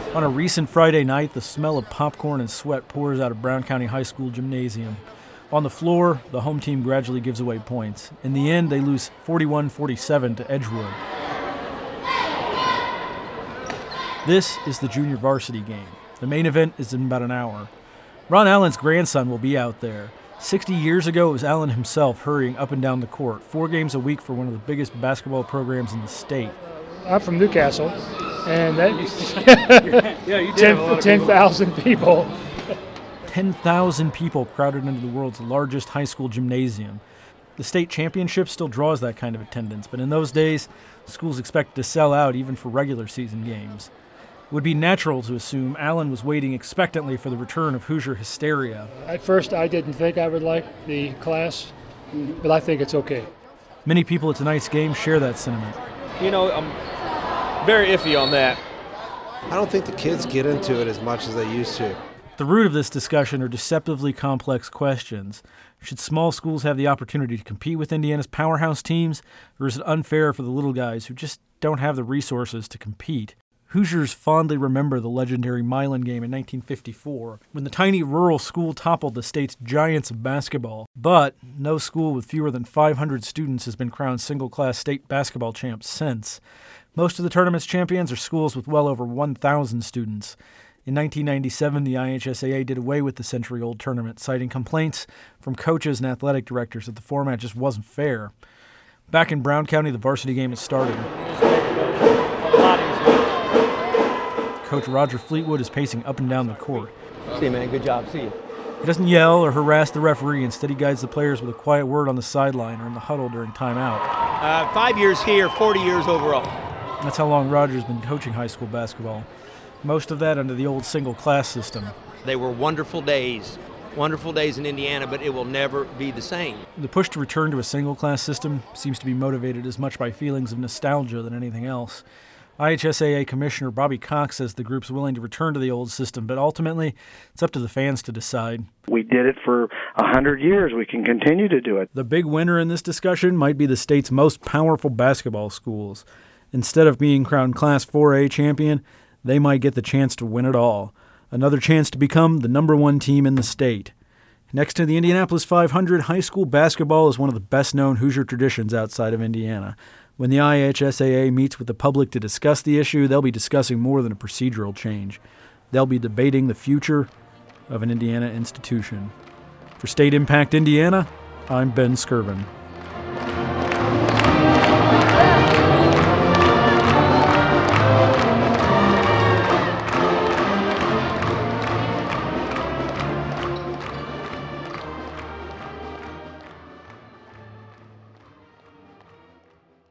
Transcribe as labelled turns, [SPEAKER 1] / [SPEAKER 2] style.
[SPEAKER 1] On a recent Friday night, the smell of popcorn and sweat pours out of Brown County High School gymnasium. On the floor, the home team gradually gives away points. In the end, they lose 41-47 to Edgewood. This is the junior varsity game. The main event is in about an hour. Ron Allen's grandson will be out there. 60 years ago, it was Allen himself hurrying up and down the court, 4 games a week for one of the biggest basketball programs in the state.
[SPEAKER 2] I'm from Newcastle, and that 10,000 people.
[SPEAKER 1] 10,000 people crowded into the world's largest high school gymnasium. The state championship still draws that kind of attendance, but in those days, schools expected to sell out even for regular season games. It would be natural to assume Allen was waiting expectantly for the return of Hoosier hysteria.
[SPEAKER 2] At first, I didn't think I would like the class, but I think it's okay.
[SPEAKER 1] Many people at tonight's game share that sentiment.
[SPEAKER 3] You know, I'm very iffy on that.
[SPEAKER 4] I don't think the kids get into it as much as they used to.
[SPEAKER 1] The root of this discussion are deceptively complex questions. Should small schools have the opportunity to compete with Indiana's powerhouse teams, or is it unfair for the little guys who just don't have the resources to compete? Hoosiers fondly remember the legendary Milan game in 1954, when the tiny rural school toppled the state's giants of basketball. But no school with fewer than 500 students has been crowned single-class state basketball champs since. Most of the tournament's champions are schools with well over 1,000 students. In 1997, the IHSAA did away with the century-old tournament, citing complaints from coaches and athletic directors that the format just wasn't fair. Back in Brown County, the varsity game has started. Coach Roger Fleetwood is pacing up and down the court.
[SPEAKER 3] See you, man. Good job. See you.
[SPEAKER 1] He doesn't yell or harass the referee. Instead, he guides the players with a quiet word on the sideline or in the huddle during timeout.
[SPEAKER 3] 5 years here, 40 years overall.
[SPEAKER 1] That's how long Roger's been coaching high school basketball. Most of that under the old single-class system.
[SPEAKER 3] They were wonderful days in Indiana, but it will never be the same.
[SPEAKER 1] The push to return to a single-class system seems to be motivated as much by feelings of nostalgia than anything else. IHSAA Commissioner Bobby Cox says the group's willing to return to the old system, but ultimately, it's up to the fans to decide.
[SPEAKER 5] We did it for 100 years. We can continue to do it.
[SPEAKER 1] The big winner in this discussion might be the state's most powerful basketball schools. Instead of being crowned Class 4A champion, they might get the chance to win it all. Another chance to become the number 1 team in the state. Next to the Indianapolis 500, high school basketball is one of the best-known Hoosier traditions outside of Indiana. When the IHSAA meets with the public to discuss the issue, they'll be discussing more than a procedural change. They'll be debating the future of an Indiana institution. For State Impact Indiana, I'm Ben Skirvin.